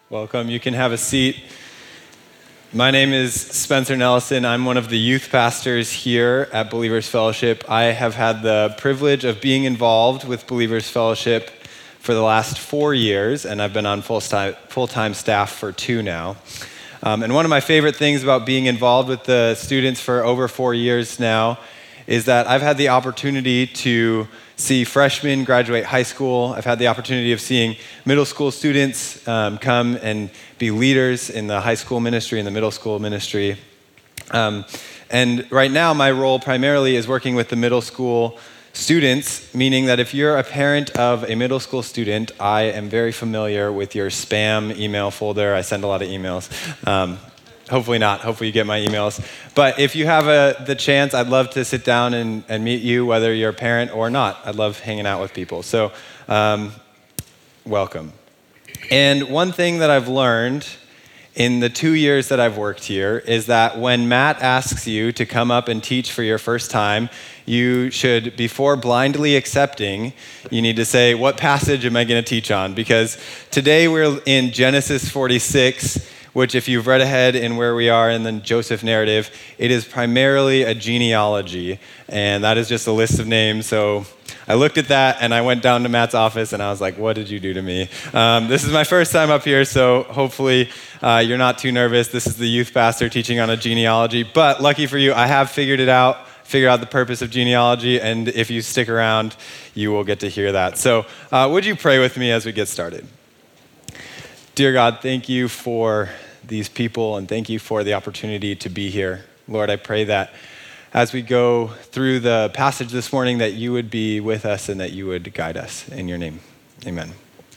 Welcome. You can have a seat. My name is Spencer Nelson. I'm one of the youth pastors here at Believers Fellowship. I have had the privilege of being involved with Believers Fellowship for the last 4 years, and I've been on full-time staff for 2 now. And one of my favorite things about being involved with the students for over 4 years now is that I've had the opportunity to see freshmen graduate high school. I've had the opportunity of seeing middle school students come and be leaders in the high school ministry and the middle school ministry. And right now, my role primarily is working with the middle school students, meaning that if you're a parent of a middle school student, I am very familiar with your spam email folder. I send a lot of emails. Hopefully not. Hopefully you get my emails. But if you have the chance, I'd love to sit down and meet you, whether you're a parent or not. I love hanging out with people. So welcome. And one thing that I've learned in the 2 years that I've worked here is that when Matt asks you to come up and teach for your first time, you should, before blindly accepting, you need to say, what passage am I going to teach on? Because today we're in Genesis 46, which if you've read ahead in where we are in the Joseph narrative, it is primarily a genealogy, and that is just a list of names. So I looked at that, and I went down to Matt's office, and I was like, what did you do to me? This is my first time up here, so hopefully you're not too nervous. This is the youth pastor teaching on a genealogy, but lucky for you, I have figured out the purpose of genealogy, and if you stick around, you will get to hear that. So would you pray with me as we get started? Dear God, thank you for these people, and thank you for the opportunity to be here. Lord, I pray that as we go through the passage this morning, that you would be with us and that you would guide us. In your name, amen.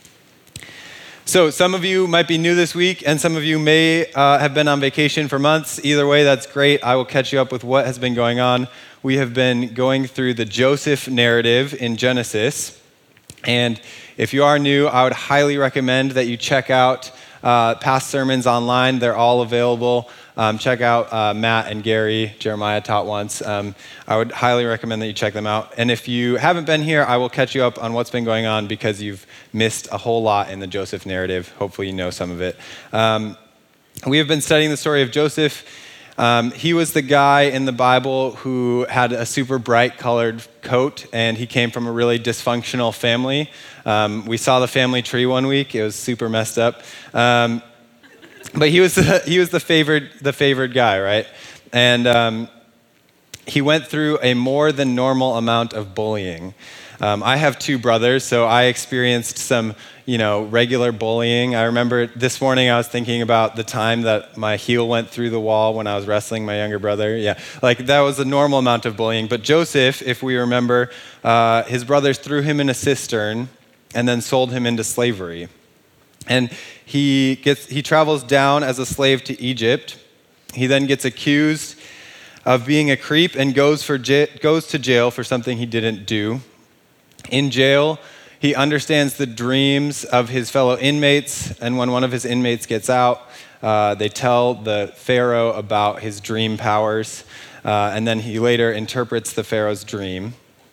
So some of you might be new this week, and some of you may have been on vacation for months. Either way, that's great. I will catch you up with what has been going on. We have been going through the Joseph narrative in Genesis, and if you are new, I would highly recommend that you check out past sermons online. They're all available. Check out Matt and Gary. Jeremiah taught once. I would highly recommend that you check them out. And if you haven't been here, I will catch you up on what's been going on because you've missed a whole lot in the Joseph narrative. Hopefully you know some of it. We have been studying the story of Joseph. He was the guy in the Bible who had a super bright colored coat, and he came from a really dysfunctional family. We saw the family tree one week. It was super messed up. But he was the favored guy, right? And he went through a more than normal amount of bullying. I have 2 brothers, so I experienced some, regular bullying. I remember this morning I was thinking about the time that my heel went through the wall when I was wrestling my younger brother. Yeah, like that was a normal amount of bullying. But Joseph, if we remember, his brothers threw him in a cistern and then sold him into slavery. And he travels down as a slave to Egypt. He then gets accused of being a creep and goes to jail for something he didn't do. In jail, he understands the dreams of his fellow inmates, and when one of his inmates gets out, they tell the Pharaoh about his dream powers, and then he later interprets the Pharaoh's dream.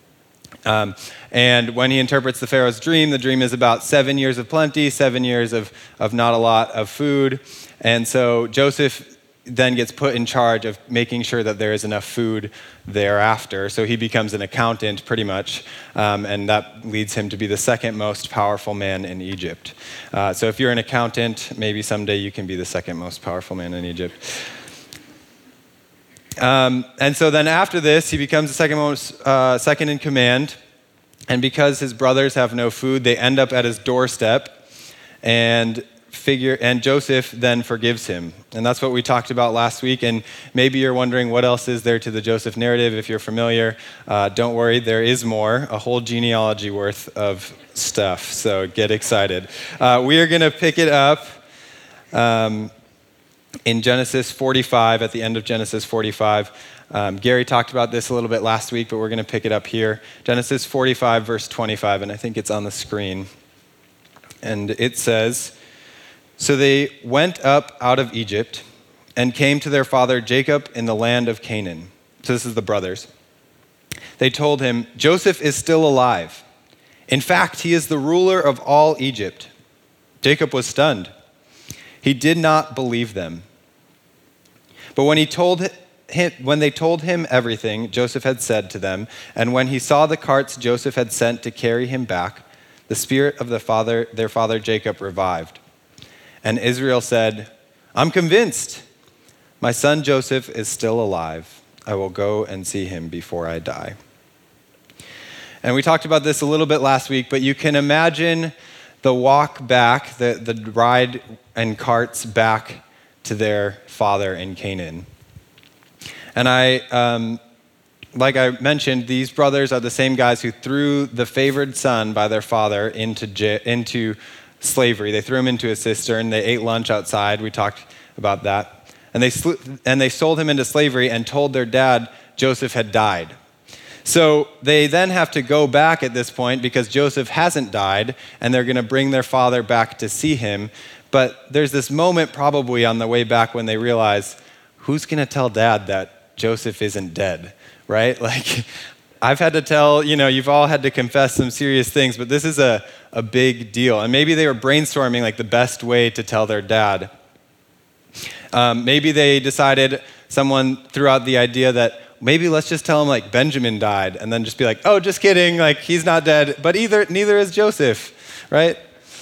And when he interprets the Pharaoh's dream, the dream is about 7 years of plenty, 7 years of not a lot of food, and so Joseph then gets put in charge of making sure that there is enough food thereafter. So he becomes an accountant pretty much, and that leads him to be the second most powerful man in Egypt. So if you're an accountant, maybe someday you can be the second most powerful man in Egypt. And so then after this, he becomes the second in command, and because his brothers have no food, they end up at his doorstep, and Joseph then forgives him. And that's what we talked about last week. And maybe you're wondering what else is there to the Joseph narrative. If you're familiar, don't worry, there is more, a whole genealogy worth of stuff. So get excited. We are going to pick it up in Genesis 45, at the end of Genesis 45. Gary talked about this a little bit last week, but we're going to pick it up here. Genesis 45, verse 25, and I think it's on the screen. And it says, "So they went up out of Egypt and came to their father Jacob in the land of Canaan." So this is the brothers. They told him, "Joseph is still alive. In fact, he is the ruler of all Egypt." Jacob was stunned. he did not believe them. But when they told him everything Joseph had said to them, and when he saw the carts Joseph had sent to carry him back, the spirit of their father Jacob revived. And Israel said, "I'm convinced. My son Joseph is still alive. I will go and see him before I die." And we talked about this a little bit last week, but you can imagine the walk back, the ride and carts back to their father in Canaan. And like I mentioned, these brothers are the same guys who threw the favored son by their father into slavery. They threw him into a cistern. They ate lunch outside. We talked about that. And they sold him into slavery and told their dad Joseph had died. So they then have to go back at this point because Joseph hasn't died, and they're going to bring their father back to see him. But there's this moment probably on the way back when they realize, who's going to tell dad that Joseph isn't dead, right? Like, I've had to tell, you've all had to confess some serious things, but this is a big deal. And maybe they were brainstorming like the best way to tell their dad. Maybe they decided, someone threw out the idea that maybe let's just tell him like Benjamin died, and then just be like, oh, just kidding, like he's not dead, but neither is Joseph, right?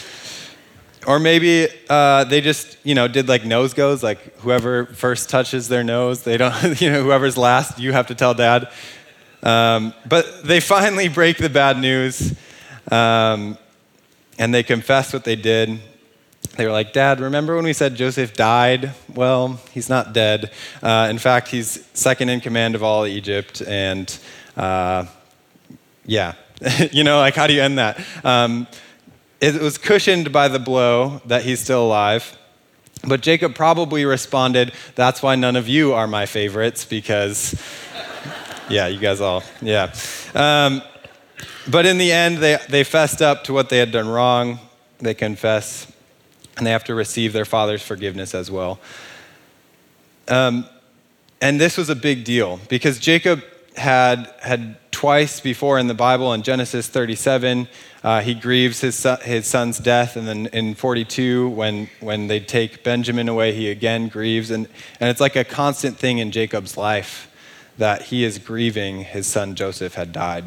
Or maybe they just, did like nose goes, like whoever first touches their nose, they don't, whoever's last, you have to tell dad. But they finally break the bad news, and they confess what they did. They were like, "Dad, remember when we said Joseph died? Well, he's not dead. In fact, he's second in command of all Egypt, and yeah." Like how do you end that? It was cushioned by the blow that he's still alive. But Jacob probably responded, "That's why none of you are my favorites, because," yeah, you guys all, yeah. But in the end, they fessed up to what they had done wrong. They confess, and they have to receive their father's forgiveness as well. And this was a big deal because Jacob had twice before in the Bible, in Genesis 37, he grieves his son's death, and then in 42, when they take Benjamin away, he again grieves, and it's like a constant thing in Jacob's life that he is grieving his son Joseph had died.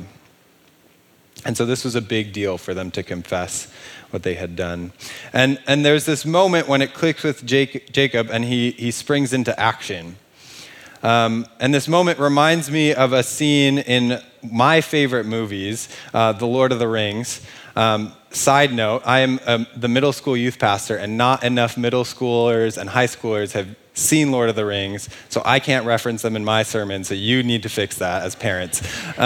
And so this was a big deal for them to confess what they had done. And there's this moment when it clicks with Jacob, and he springs into action. And this moment reminds me of a scene in my favorite movies, The Lord of the Rings. Side note, I am the middle school youth pastor, and not enough middle schoolers and high schoolers have seen Lord of the Rings, so I can't reference them in my sermon, so you need to fix that as parents.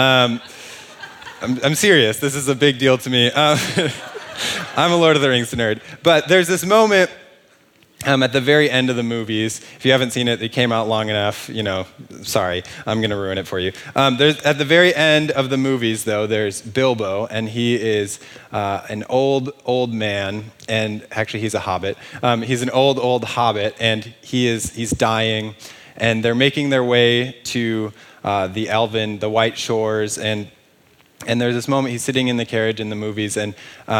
I'm serious. This is a big deal to me. I'm a Lord of the Rings nerd. But there's this moment at the very end of the movies. If you haven't seen it, it came out long enough. Sorry, I'm going to ruin it for you. At the very end of the movies, though, there's Bilbo, and he is an old man, and actually he's a hobbit. He's an old hobbit, and he's dying, and they're making their way to the White Shores, and there's this moment, he's sitting in the carriage in the movies, and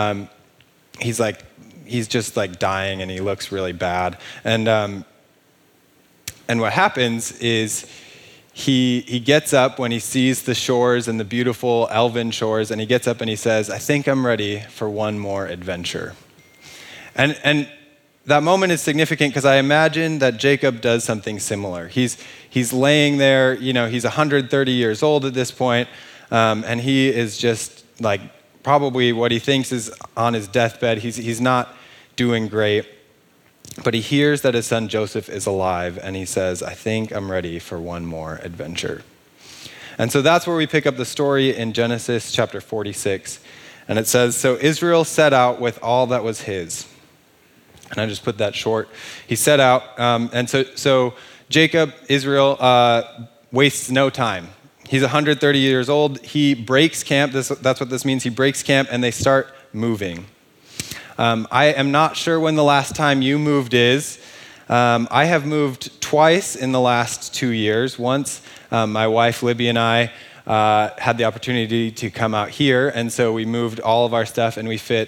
he's just like dying, and he looks really bad. And what happens is he gets up when he sees the shores and the beautiful elven shores, and he gets up and he says, "I think I'm ready for one more adventure." And that moment is significant because I imagine that Jacob does something similar. He's laying there, he's 130 years old at this point. And he is just like probably what he thinks is on his deathbed. He's not doing great, but he hears that his son Joseph is alive, and he says, "I think I'm ready for one more adventure." And so that's where we pick up the story in Genesis chapter 46. And it says, "So Israel set out with all that was his." And I just put that short. He set out, and so Jacob, Israel, wastes no time. He's 130 years old. He breaks camp. That's what this means. He breaks camp, and they start moving. I am not sure when the last time you moved is. I have moved twice in the last 2 years. Once, my wife Libby and I had the opportunity to come out here, and so we moved all of our stuff, and we fit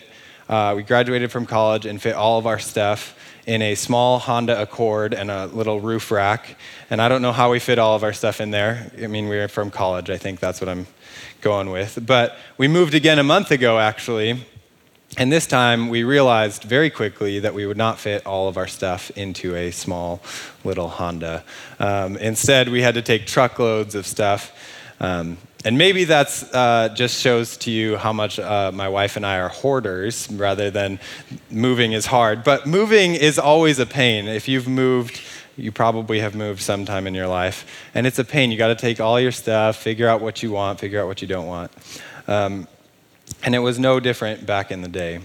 we graduated from college and fit all of our stuff in a small Honda Accord and a little roof rack. And I don't know how we fit all of our stuff in there. I mean, we were from college. I think that's what I'm going with. But we moved again a month ago, actually. And this time, we realized very quickly that we would not fit all of our stuff into a small little Honda. Instead, we had to take truckloads of stuff. And maybe that's just shows to you how much my wife and I are hoarders rather than moving is hard. But moving is always a pain. If you've moved, you probably have moved sometime in your life. And it's a pain. You got to take all your stuff, figure out what you want, figure out what you don't want. And it was no different back in the day.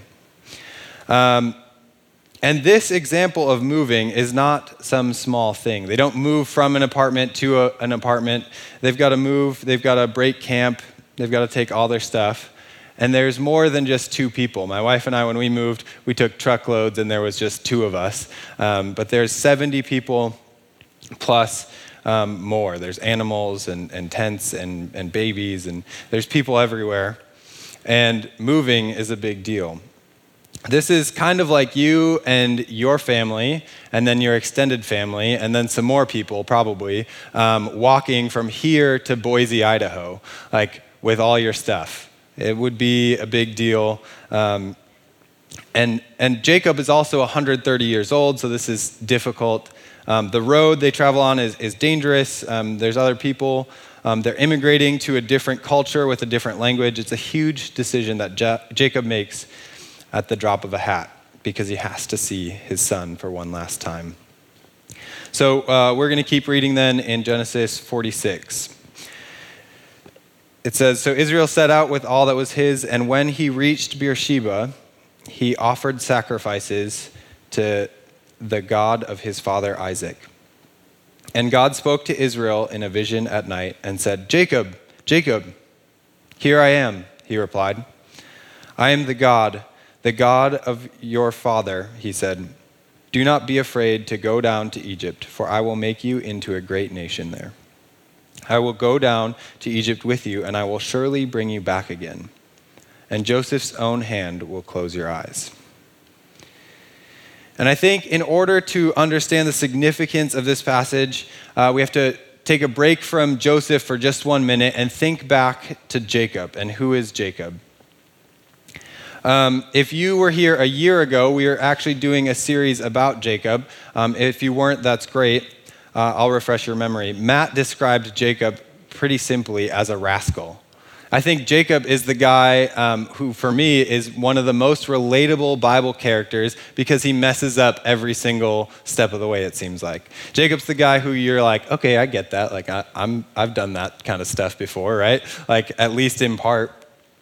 And this example of moving is not some small thing. They don't move from an apartment to an apartment. They've got to move, they've got to break camp, they've got to take all their stuff. And there's more than just two people. My wife and I, when we moved, we took truckloads and there was just two of us. But there's 70 people plus more. There's animals and tents and babies, and there's people everywhere. And moving is a big deal. This is kind of like you and your family, and then your extended family, and then some more people probably, walking from here to Boise, Idaho, like with all your stuff. It would be a big deal. And Jacob is also 130 years old, so this is difficult. The road they travel on is dangerous. There's other people. They're immigrating to a different culture with a different language. It's a huge decision that Jacob makes at the drop of a hat because he has to see his son for one last time. So we're going to keep reading then in Genesis 46. It says, "So Israel set out with all that was his, and when he reached Beersheba, he offered sacrifices to the God of his father Isaac. And God spoke to Israel in a vision at night and said, 'Jacob, Jacob.' 'Here I am,' he replied. 'I am the God of your father,' he said. 'Do not be afraid to go down to Egypt, for I will make you into a great nation there. I will go down to Egypt with you, and I will surely bring you back again. And Joseph's own hand will close your eyes.'" And I think in order to understand the significance of this passage, we have to take a break from Joseph for just 1 minute and think back to Jacob. And who is Jacob? If you were here a year ago, we were actually doing a series about Jacob. If you weren't, that's great. I'll refresh your memory. Matt described Jacob pretty simply as a rascal. I think Jacob is the guy who, for me, is one of the most relatable Bible characters because he messes up every single step of the way, it seems like. Jacob's the guy who you're like, okay, I get that. Like, I've done that kind of stuff before, right? Like, at least in part.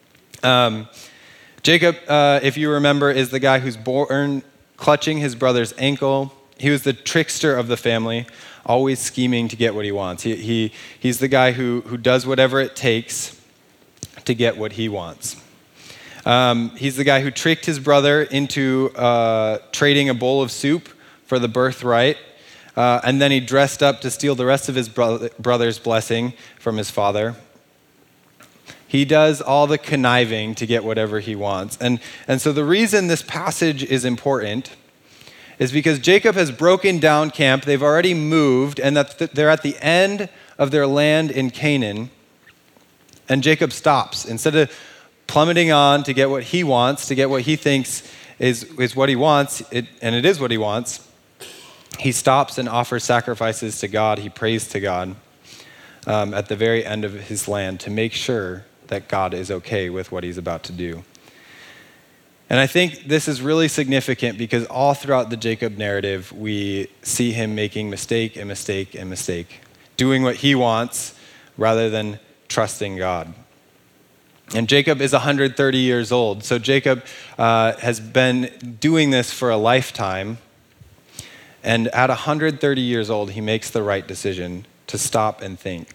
Jacob, if you remember, is the guy who's born clutching his brother's ankle. He was the trickster of the family, always scheming to get what he wants. He's the guy who does whatever it takes to get what he wants. He's the guy who tricked his brother into trading a bowl of soup for the birthright, and then he dressed up to steal the rest of his brother's blessing from his father. He does all the conniving to get whatever he wants. And so the reason this passage is important is because Jacob has broken down camp. They've already moved, and they're at the end of their land in Canaan. And Jacob stops. Instead of plummeting on to get what he wants, to get what he thinks is what he wants, and it is what he wants, he stops and offers sacrifices to God. He prays to God at the very end of his land to make sure that God is okay with what he's about to do. And I think this is really significant because all throughout the Jacob narrative, we see him making mistake and mistake and mistake, doing what he wants rather than trusting God. And Jacob is 130 years old. So Jacob has been doing this for a lifetime. And at 130 years old, he makes the right decision to stop and think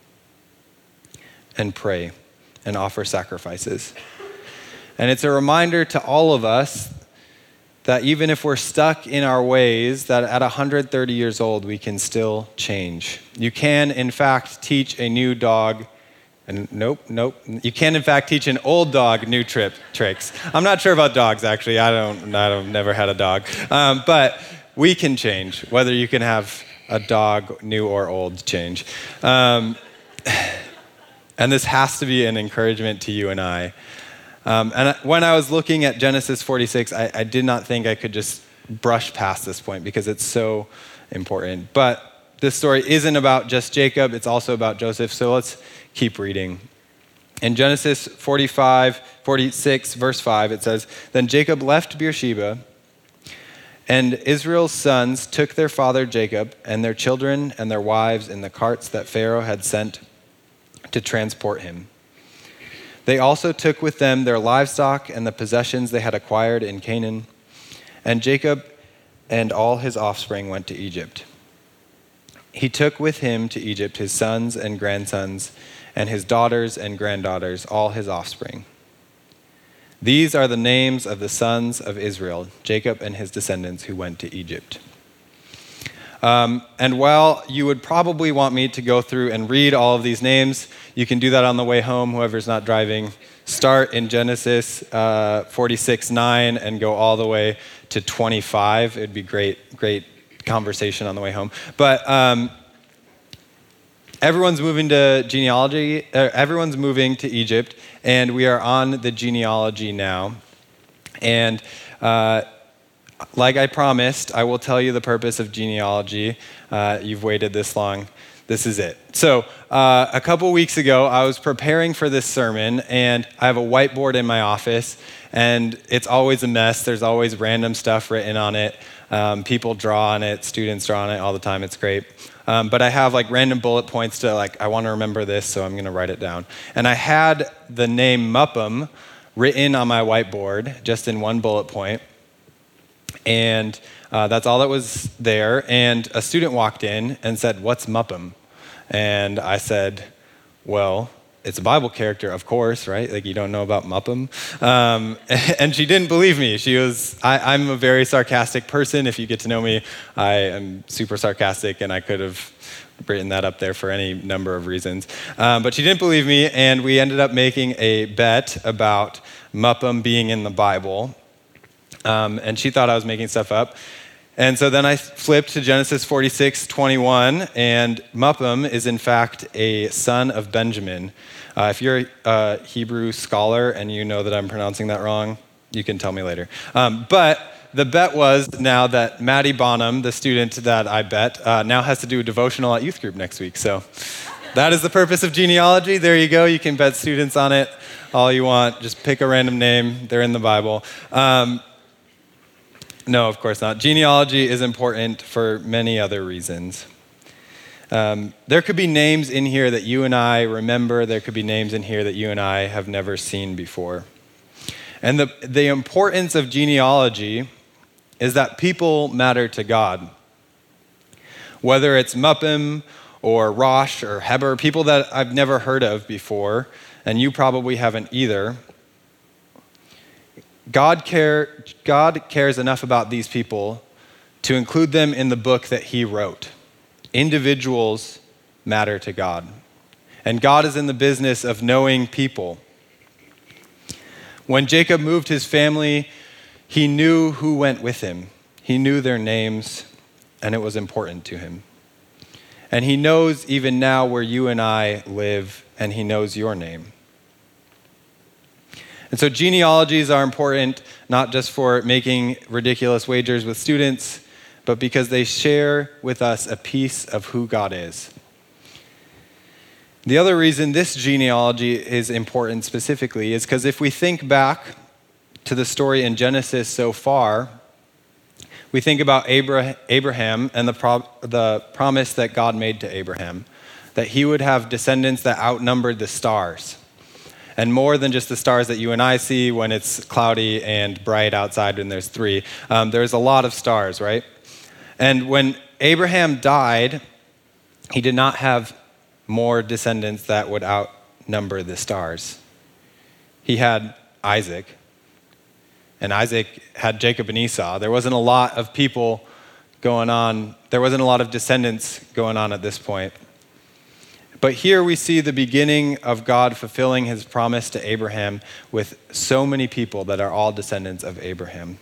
and pray and offer sacrifices. And it's a reminder to all of us that even if we're stuck in our ways, that at 130 years old, we can still change. You can, in fact, teach a new dog And nope. You can, in fact, teach an old dog new tricks. I'm not sure about dogs, actually. I've never had a dog. But we can change, whether you can have a dog, new or old, change. And this has to be an encouragement to you and I. When I was looking at Genesis 46, I did not think I could just brush past this point because it's so important. But this story isn't about just Jacob, it's also about Joseph. So let's keep reading. In Genesis 46, verse 5, it says, "Then Jacob left Beersheba, and Israel's sons took their father Jacob and their children and their wives in the carts that Pharaoh had sent to transport him. They also took with them their livestock and the possessions they had acquired in Canaan. And Jacob and all his offspring went to Egypt. He took with him to Egypt his sons and grandsons and his daughters and granddaughters, all his offspring. These are the names of the sons of Israel, Jacob and his descendants who went to Egypt." And while you would probably want me to go through and read all of these names, you can do that on the way home, whoever's not driving. Start in Genesis 46:9 and go all the way to 25. It'd be great conversation on the way home. But everyone's moving to genealogy. Everyone's moving to Egypt, and we are on the genealogy now. And like I promised, I will tell you the purpose of genealogy. You've waited this long. This is it. So a couple weeks ago, I was preparing for this sermon, and I have a whiteboard in my office, and it's always a mess. There's always random stuff written on it. People draw on it. Students draw on it all the time. It's great. But I have like random bullet points to I want to remember this, so I'm going to write it down. And I had the name Muppum written on my whiteboard, just in one bullet point. And that's all that was there. And a student walked in and said, "What's Muppum?" And I said, "Well, it's a Bible character, of course, right? Like, you don't know about Muppum?" And she didn't believe me. I'm a very sarcastic person. If you get to know me, I am super sarcastic, and I could have written that up there for any number of reasons. But she didn't believe me, and we ended up making a bet about Muppum being in the Bible. And she thought I was making stuff up. And so then I flipped to Genesis 46:21, and Muppum is in fact a son of Benjamin. If you're a Hebrew scholar and you know that I'm pronouncing that wrong, you can tell me later. But the bet was now that Maddie Bonham, the student that I bet, now has to do a devotional at youth group next week. So that is the purpose of genealogy. There you go. You can bet students on it all you want. Just pick a random name. They're in the Bible. No, of course not. Genealogy is important for many other reasons. There could be names in here that you and I remember. There could be names in here that you and I have never seen before. And the importance of genealogy is that people matter to God. Whether it's Muppum or Rosh or Heber, people that I've never heard of before, and you probably haven't either. God cares enough about these people to include them in the book that he wrote. Individuals matter to God. And God is in the business of knowing people. When Jacob moved his family, he knew who went with him. He knew their names, and it was important to him. And he knows even now where you and I live, and he knows your name. And so genealogies are important, not just for making ridiculous wagers with students, but because they share with us a piece of who God is. The other reason this genealogy is important specifically is because if we think back to the story in Genesis so far, we think about Abraham and the promise that God made to Abraham, that he would have descendants that outnumbered the stars. And more than just the stars that you and I see when it's cloudy and bright outside and there's three. There's a lot of stars, right? And when Abraham died, he did not have more descendants that would outnumber the stars. He had Isaac, and Isaac had Jacob and Esau. There wasn't a lot of people going on. There wasn't a lot of descendants going on at this point. But here we see the beginning of God fulfilling his promise to Abraham with so many people that are all descendants of Abraham.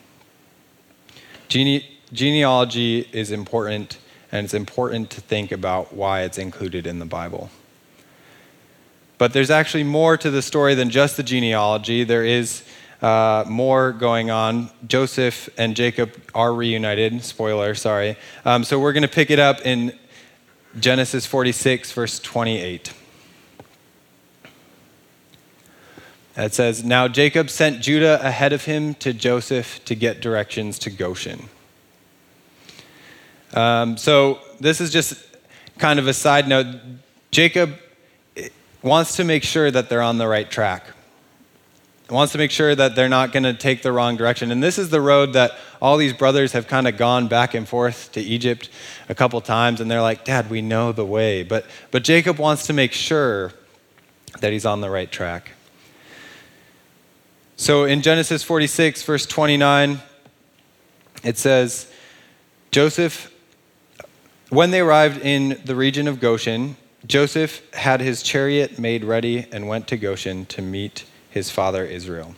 Genealogy is important, and it's important to think about why it's included in the Bible. But there's actually more to the story than just the genealogy. There is more going on. Joseph and Jacob are reunited. Spoiler, sorry. So we're going to pick it up in Genesis 46, verse 28. It says, "Now Jacob sent Judah ahead of him to Joseph to get directions to Goshen." So this is just kind of a side note. Jacob wants to make sure that they're on the right track. He wants to make sure that they're not going to take the wrong direction. And this is the road that all these brothers have kind of gone back and forth to Egypt a couple times, and they're like, "Dad, we know the way." But Jacob wants to make sure that he's on the right track. So in Genesis 46, verse 29, it says, when they arrived in the region of Goshen, Joseph had his chariot made ready and went to Goshen to meet his father Israel.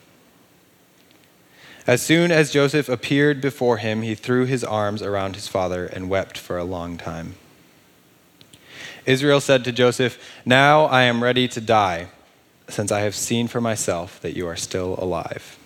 As soon as Joseph appeared before him, he threw his arms around his father and wept for a long time. Israel said to Joseph, "Now I am ready to die, since I have seen for myself that you are still alive."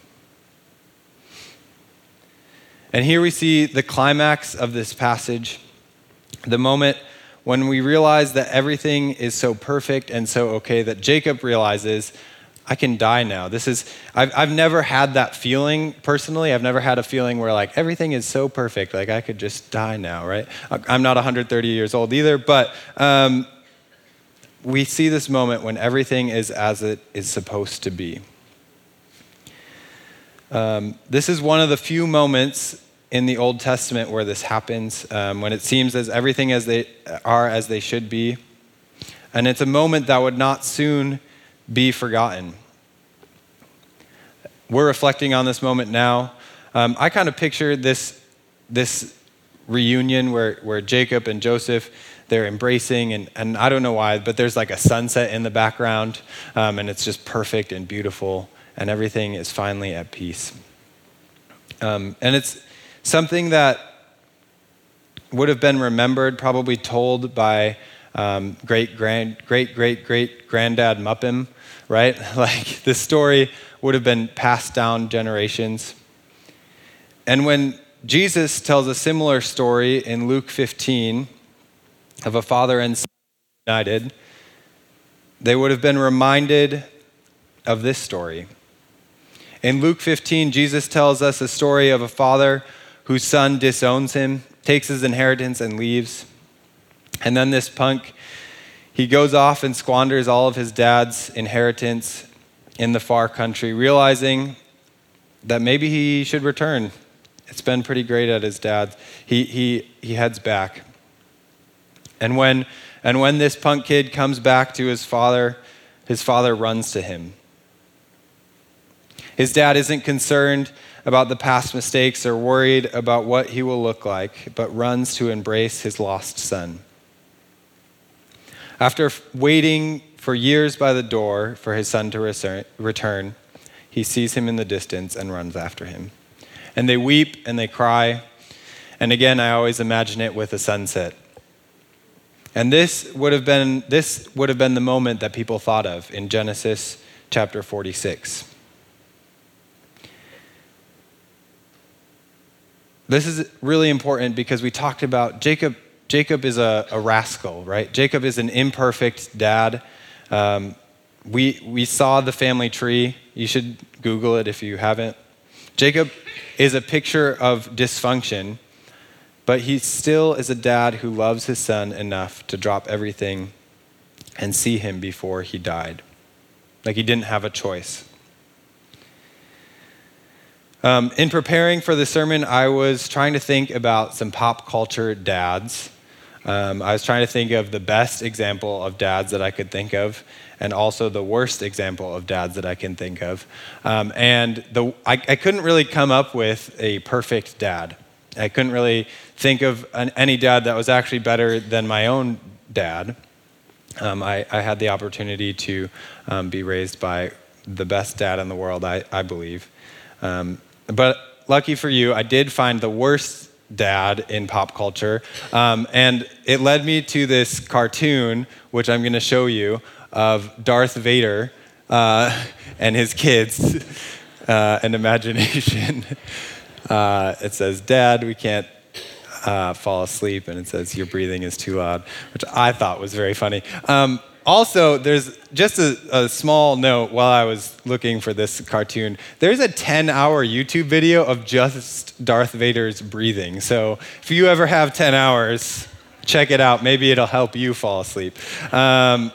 And here we see the climax of this passage, the moment when we realize that everything is so perfect and so okay that Jacob realizes, I can die now. I've never had that feeling personally. I've never had a feeling where like everything is so perfect, like I could just die now, right? I'm not 130 years old either, but we see this moment when everything is as it is supposed to be. This is one of the few moments in the Old Testament where this happens, when it seems as everything as they should be. And it's a moment that would not soon be forgotten. We're reflecting on this moment now. I kind of picture this reunion where Jacob and Joseph, they're embracing, and I don't know why, but there's like a sunset in the background, and it's just perfect and beautiful, and everything is finally at peace. And it's something that would have been remembered, probably told by great-granddad Muppim, right? Like this story would have been passed down generations. And when Jesus tells a similar story in Luke 15 of a father and son united, they would have been reminded of this story. In Luke 15, Jesus tells us a story of a father whose son disowns him, takes his inheritance and leaves. And then this punk, he goes off and squanders all of his dad's inheritance in the far country, realizing that maybe he should return. It's been pretty great at his dad's. He heads back. And when this punk kid comes back to his father runs to him. His dad isn't concerned about the past mistakes or worried about what he will look like, but runs to embrace his lost son. After waiting for years by the door for his son to return, he sees him in the distance and runs after him. And they weep and they cry. And again, I always imagine it with a sunset. And this would have been the moment that people thought of in Genesis chapter 46. This is really important because we talked about Jacob. Jacob is a rascal, right? Jacob is an imperfect dad. We saw the family tree. You should Google it if you haven't. Jacob is a picture of dysfunction, but he still is a dad who loves his son enough to drop everything and see him before he died. Like he didn't have a choice. In preparing for the sermon, I was trying to think about some pop culture dads. I was trying to think of the best example of dads that I could think of, and also the worst example of dads that I can think of. I couldn't really come up with a perfect dad. I couldn't really think of any dad that was actually better than my own dad. I had the opportunity to be raised by the best dad in the world, I believe. But lucky for you, I did find the worst dad in pop culture. And it led me to this cartoon, which I'm going to show you, of Darth Vader and his kids and imagination. It says, "Dad, we can't fall asleep," and it says, "Your breathing is too loud," which I thought was very funny. Also, there's just a small note while I was looking for this cartoon. There's a 10-hour YouTube video of just Darth Vader's breathing. So if you ever have 10 hours, check it out. Maybe it'll help you fall asleep. And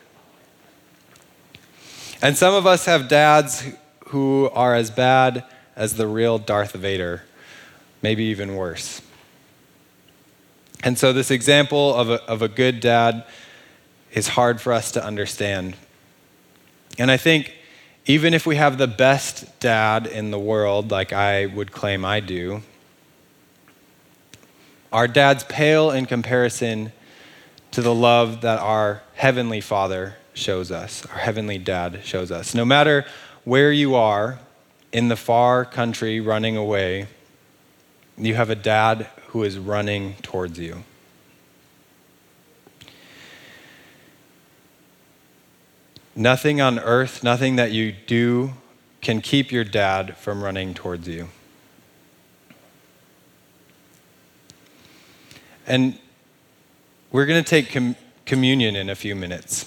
some of us have dads who are as bad as the real Darth Vader, maybe even worse. And so this example of a good dad is hard for us to understand. And I think even if we have the best dad in the world, like I would claim I do, our dads pale in comparison to the love that our Heavenly Father shows us, our Heavenly Dad shows us. No matter where you are in the far country running away, you have a dad who is running towards you. Nothing on earth, nothing that you do can keep your dad from running towards you. And we're going to take communion in a few minutes.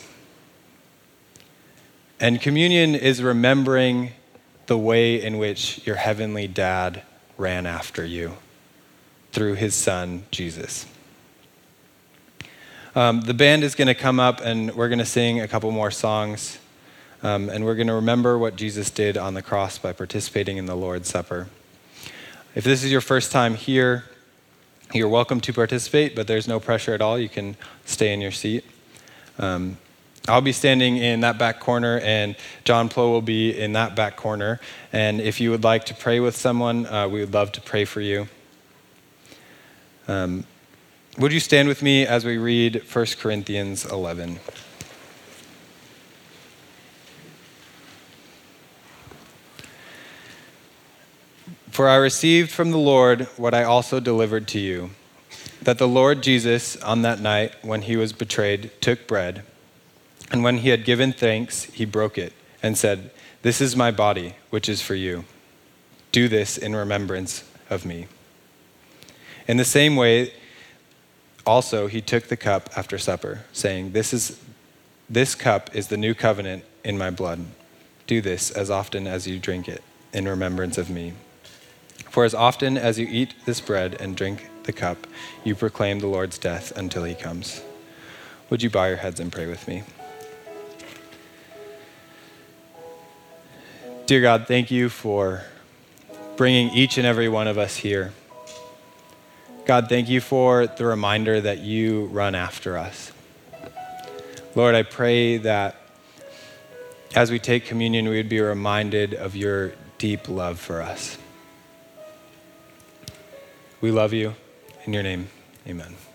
And communion is remembering the way in which your heavenly dad ran after you through his son, Jesus. The band is going to come up and we're going to sing a couple more songs. And we're going to remember what Jesus did on the cross by participating in the Lord's Supper. If this is your first time here, you're welcome to participate, but there's no pressure at all. You can stay in your seat. I'll be standing in that back corner, and John Plow will be in that back corner. And if you would like to pray with someone, we would love to pray for you. Would you stand with me as we read 1 Corinthians 11? For I received from the Lord what I also delivered to you, that the Lord Jesus, on that night when he was betrayed, took bread, and when he had given thanks, he broke it and said, "This is my body, which is for you. Do this in remembrance of me." In the same way, also, he took the cup after supper, saying, This cup is the new covenant in my blood. Do this as often as you drink it in remembrance of me. For as often as you eat this bread and drink the cup, you proclaim the Lord's death until he comes. Would you bow your heads and pray with me? Dear God, thank you for bringing each and every one of us here. God, thank you for the reminder that you run after us. Lord, I pray that as we take communion, we would be reminded of your deep love for us. We love you. In your name, amen.